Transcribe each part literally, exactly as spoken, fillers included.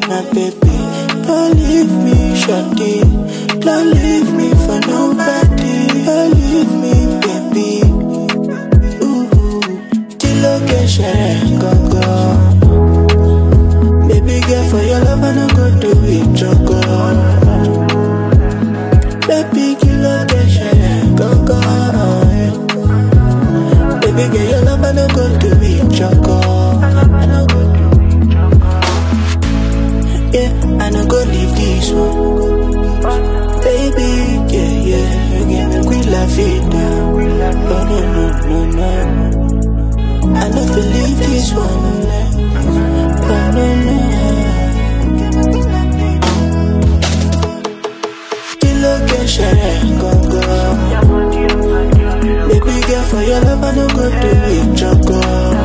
my baby. Don't leave me, shawty. Don't leave me for nobody. Don't leave me, baby. Ooh, Tilo get share, go go. Baby girl, for your love I no go do it, choco. Baby, kilo get share, go go. Baby girl, your love I no go do it, choco. I no go do it, choco. Yeah, I no go leave this one. Baby, yeah, yeah, again, yeah, we love it now. No, no, no, no, no. I no feel leave this one. No, no, no. Kilo get share, go go. Baby girl, for your love I no go do it, choco.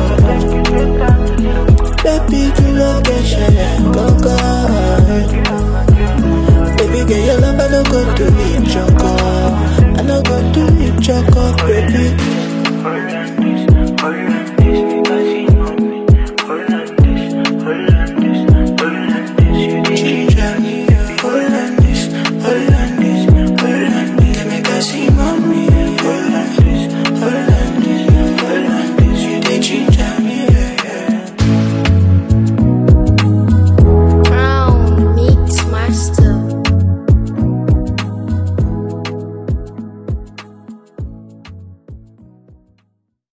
Baby, kilo get share, go go. Baby girl, your love I no go do it, choco. I no go do it, choco, baby.